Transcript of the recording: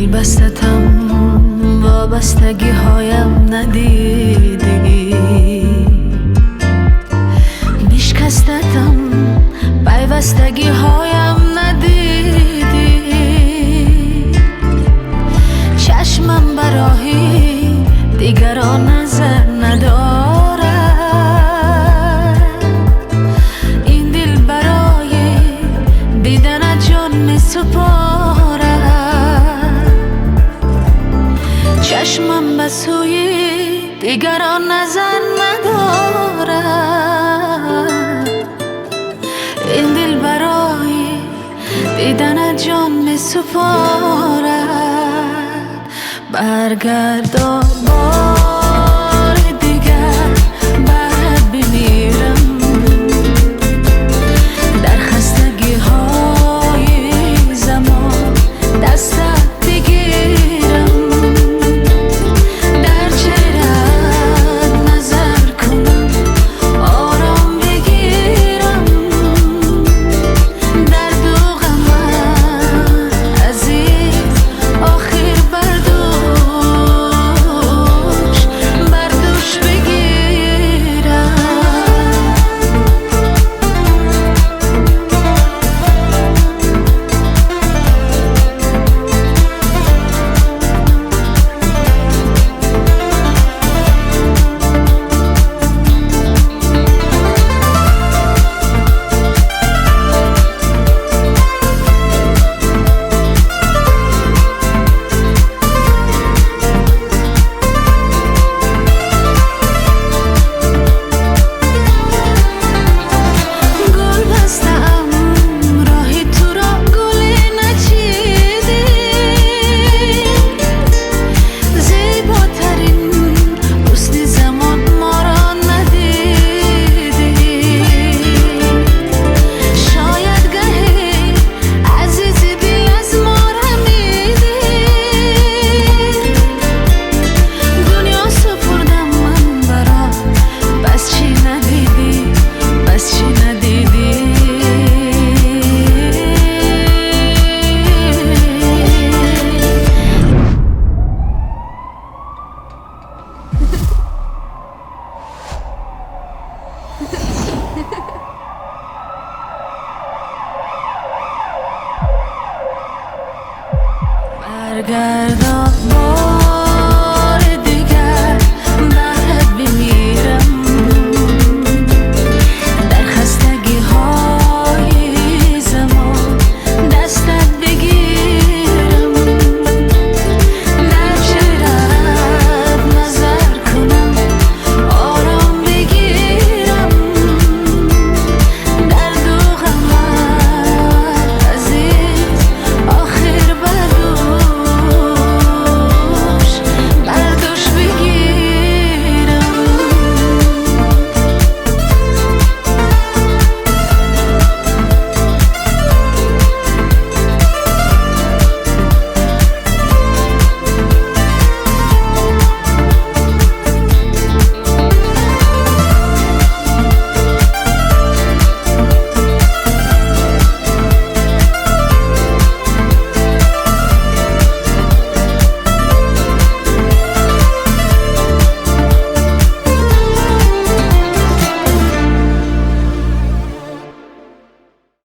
بستم وابستگی هایم ندیدی، میشکستم پیوستگی هایم ندیدی. چشمم برای دیگران نظر ندارد، این دل برای دیدن جان می سپارد. چشمم به سوی دیگران نظر ندارد، این دل برای دیدن جان می سپارد. برگردا بار دیگر برات بمیرم، در خستگی های زمان دستت بگیرم، در چهره‌ات نظر کنم آرام بگیرم. درد و غمت عزیز آخر بردوش بگیرم. برگردان